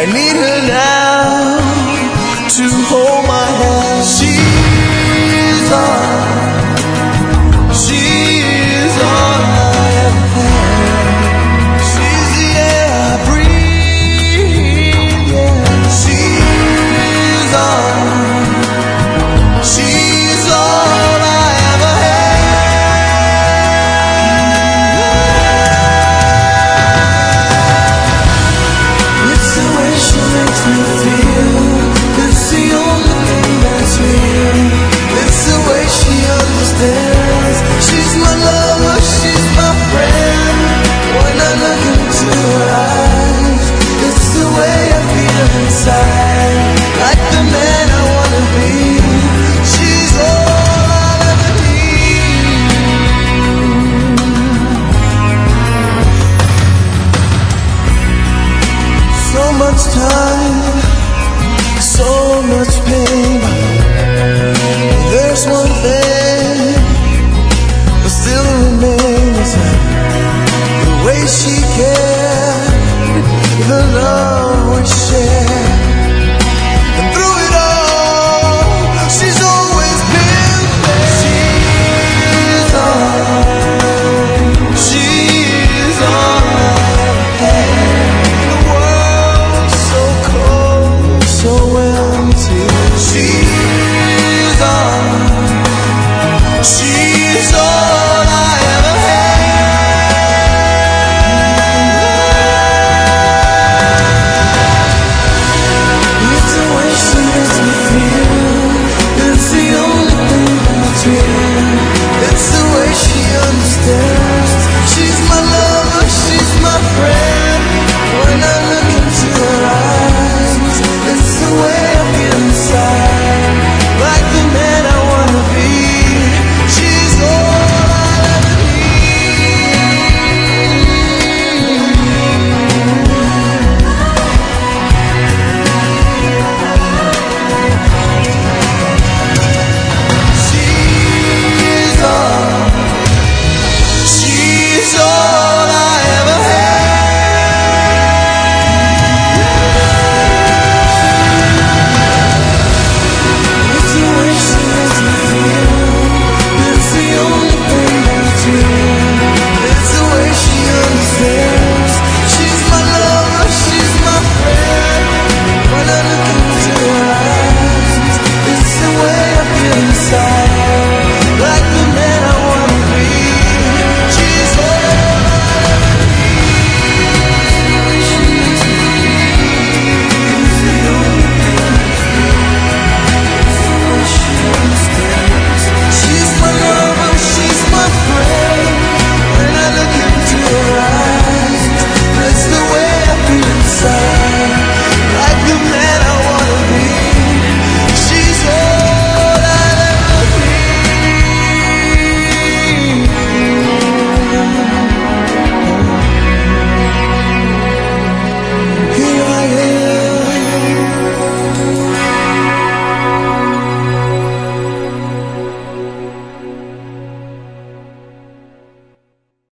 need her now to hold my hand. She's all I ever had. She's the air I breathe, yeah. She's all I ever had. It's the way she makes me feel. It's the only thing that's real. It's the way she understands. She's my lover, she's my friend. When I look into her eyes, it's the way I feel inside. Like the man I wanna be. She's all I'll ever need. So much time, so much pain. There's one thing